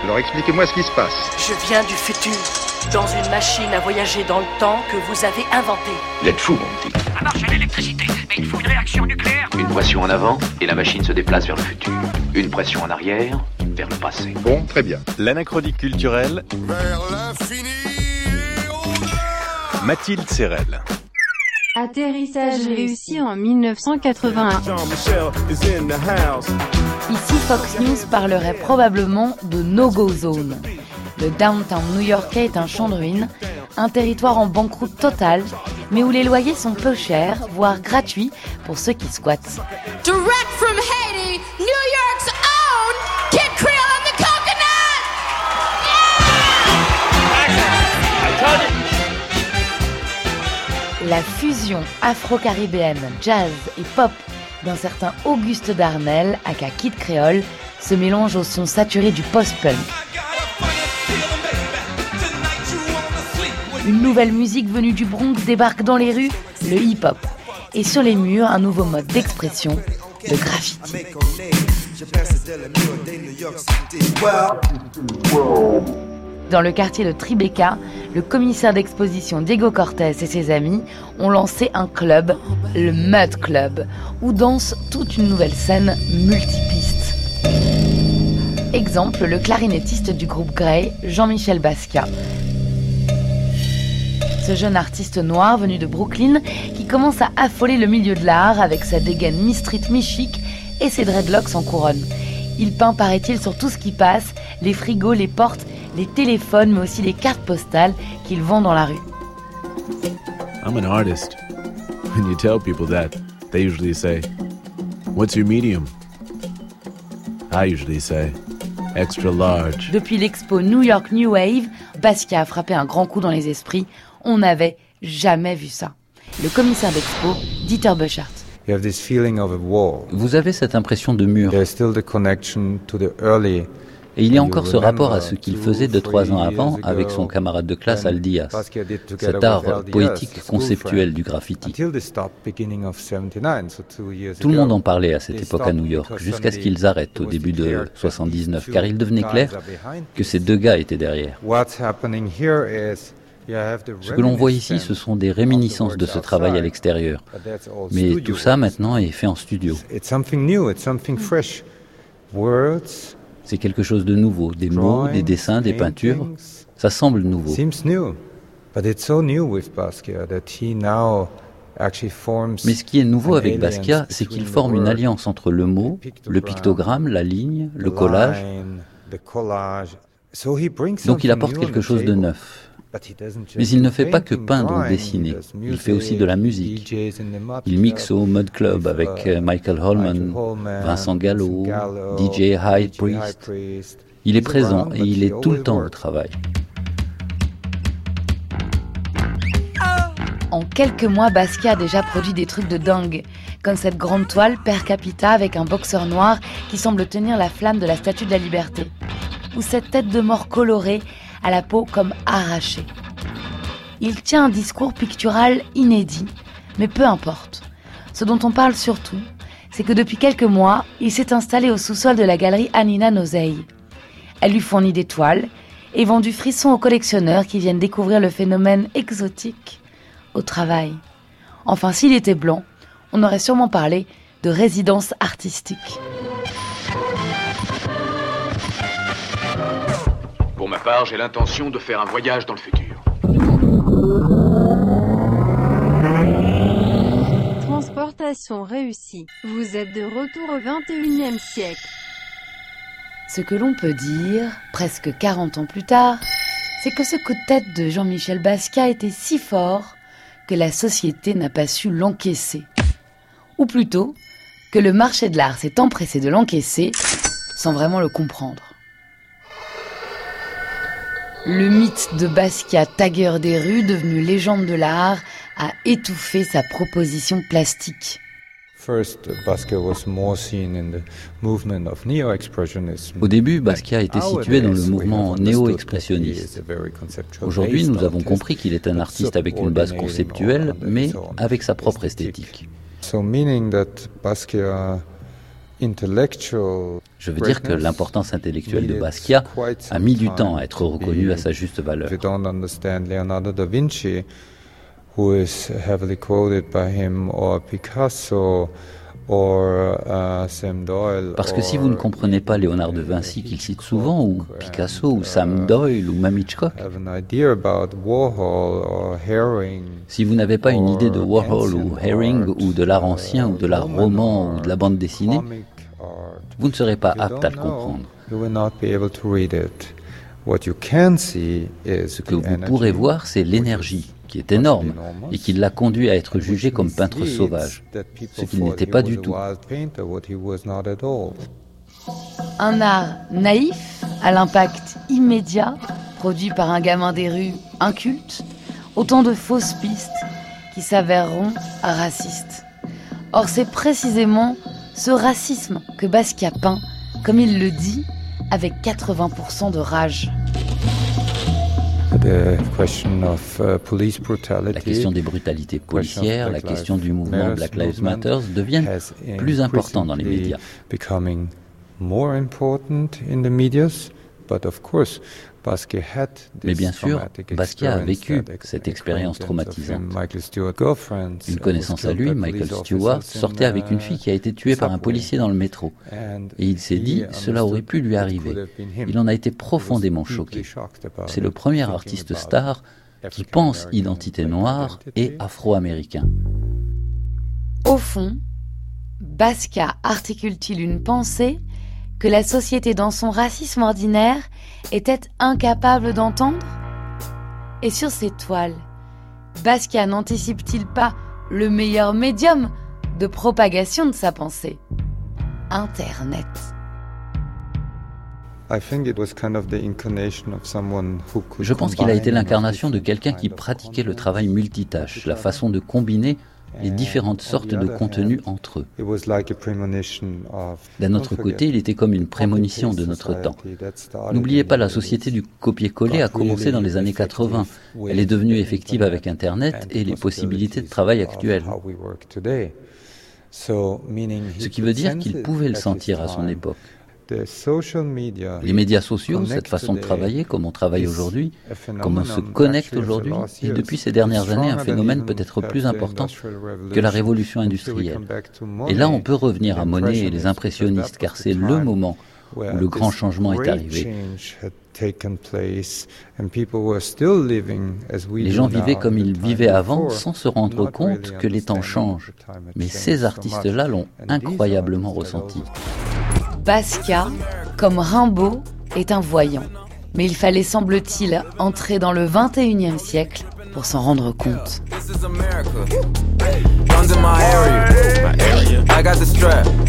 Alors expliquez-moi ce qui se passe. Je viens du futur, dans une machine à voyager dans le temps que vous avez inventée. Vous êtes fou, mon petit. Ça marche à l'électricité, mais il faut une réaction nucléaire. Une pression en avant, et la machine se déplace vers le futur. Une pression en arrière, vers le passé. Bon, très bien. L'anachronique culturelle. Vers l'infini et au-delà. Mathilde Serrel. Atterrissage réussi en 1981. Ici, Fox News parlerait probablement de no-go zone. Le downtown new-yorkais est un champ de ruines, un territoire en banqueroute totale, mais où les loyers sont peu chers, voire gratuits pour ceux qui squattent. Direct from Haiti, New York's own Kid Creole and the Coconut! La fusion afro-caribéenne, jazz et pop d'un certain Auguste Darnell, aka Kid Creole, se mélange au son saturé du post-punk. Une nouvelle musique venue du Bronx débarque dans les rues, le hip-hop. Et sur les murs, un nouveau mode d'expression, le graffiti. Dans le quartier de Tribeca, le commissaire d'exposition Diego Cortés et ses amis ont lancé un club, le Mud Club, où danse toute une nouvelle scène multipiste. Exemple, le clarinettiste du groupe Grey, Jean-Michel Basquiat. Ce jeune artiste noir venu de Brooklyn qui commence à affoler le milieu de l'art avec sa dégaine mi-street mi-chic et ses dreadlocks en couronne. Il peint, paraît-il, sur tout ce qui passe, les frigos, les portes, les téléphones, mais aussi les cartes postales qu'il vend dans la rue. I'm an artist. When you tell people that, they usually say, "What's your medium?" I usually say, "Extra large." Depuis l'expo New York New Wave, Basquiat a frappé un grand coup dans les esprits. On n'avait jamais vu ça. Le commissaire d'expo, Dieter Burchard. Vous avez cette impression de mur. Et il y a encore ce rapport à ce qu'il faisait 2-3 ans avant avec son camarade de classe Al Diaz, cet art poétique conceptuel du graffiti. Tout le monde en parlait à cette époque à New York, jusqu'à ce qu'ils arrêtent au début de 79, car il devenait clair que ces deux gars étaient derrière. Ce que l'on voit ici, ce sont des réminiscences de ce travail à l'extérieur. Mais tout ça, maintenant, est fait en studio. C'est quelque chose de nouveau, des mots, des dessins, des peintures. Ça semble nouveau. Mais ce qui est nouveau avec Basquiat, c'est qu'il forme une alliance entre le mot, le pictogramme, la ligne, le collage. Donc il apporte quelque chose de neuf. Mais il ne fait pas que peindre ou dessiner, il fait aussi de la musique. Il mixe au Mud Club avec Michael Holman, Vincent Gallo, DJ High Priest. Il est présent et il est tout le temps au travail. En quelques mois, Basquiat a déjà produit des trucs de dingue, comme cette grande toile per capita avec un boxeur noir qui semble tenir la flamme de la Statue de la Liberté, ou cette tête de mort colorée à la peau comme arrachée. Il tient un discours pictural inédit, mais peu importe. Ce dont on parle surtout, c'est que depuis quelques mois, il s'est installé au sous-sol de la galerie Anina Nozei. Elle lui fournit des toiles et vend du frisson aux collectionneurs qui viennent découvrir le phénomène exotique au travail. Enfin, s'il était blanc, on aurait sûrement parlé de résidence artistique. Pour ma part, j'ai l'intention de faire un voyage dans le futur. Transportation réussie. Vous êtes de retour au 21e siècle. Ce que l'on peut dire, presque 40 ans plus tard, c'est que ce coup de tête de Jean-Michel Basquiat était si fort que la société n'a pas su l'encaisser. Ou plutôt, que le marché de l'art s'est empressé de l'encaisser sans vraiment le comprendre. Le mythe de Basquiat, tagueur des rues, devenu légende de l'art, a étouffé sa proposition plastique. Au début, Basquiat était situé dans le mouvement néo-expressionniste. Aujourd'hui, nous avons compris qu'il est un artiste avec une base conceptuelle, mais avec sa propre esthétique. Je veux dire que l'importance intellectuelle de Basquiat a mis du temps à être reconnue à sa juste valeur. Leonardo da Vinci, who is heavily quoted by him, or Picasso, or Sam Doyle. Parce que si vous ne comprenez pas Léonard de Vinci qu'il cite souvent, ou Picasso, ou Sam Doyle, ou même Hitchcock, si vous n'avez pas une idée de Warhol ou Herring, ou de l'art ancien, ou de l'art roman, ou de la bande dessinée, vous ne serez pas apte à le comprendre. Ce que vous pourrez voir, c'est l'énergie, qui est énorme, et qui l'a conduit à être jugé comme peintre sauvage, ce qu'il n'était pas du tout. Un art naïf, à l'impact immédiat, produit par un gamin des rues inculte, autant de fausses pistes qui s'avèreront racistes. Or, c'est précisément ce racisme que Basquiat peint, comme il le dit, avec 80% de rage. La question des brutalités policières, la question du mouvement Black Lives Matter deviennent plus importants dans les médias. Mais bien sûr, Basquiat a vécu cette expérience traumatisante. Une connaissance à lui, Michael Stewart, sortait avec une fille qui a été tuée par un policier dans le métro. Et il s'est dit, cela aurait pu lui arriver. Il en a été profondément choqué. C'est le premier artiste star qui pense identité noire et afro-américain. Au fond, Basquiat articule-t-il une pensée que la société dans son racisme ordinaire était incapable d'entendre? Et sur ces toiles, Basquiat n'anticipe-t-il pas le meilleur médium de propagation de sa pensée? Internet. Je pense qu'il a été l'incarnation de quelqu'un qui pratiquait le travail multitâche, la façon de combiner les différentes sortes de contenus entre eux. D'un autre côté, il était comme une prémonition de notre temps. N'oubliez pas, la société du copier-coller a commencé dans les années 80. Elle est devenue effective avec Internet et les possibilités de travail actuelles. Ce qui veut dire qu'il pouvait le sentir à son époque. Les médias sociaux, cette façon de travailler, comme on travaille aujourd'hui, comme on se connecte aujourd'hui, est depuis ces dernières années un phénomène peut-être plus important que la révolution industrielle. Et là, on peut revenir à Monet et les impressionnistes, car c'est le moment où le grand changement est arrivé. Les gens vivaient comme ils vivaient avant, sans se rendre compte que les temps changent. Mais ces artistes-là l'ont incroyablement ressenti. Basquiat, comme Rimbaud, est un voyant. Mais il fallait, semble-t-il, entrer dans le 21e siècle pour s'en rendre compte.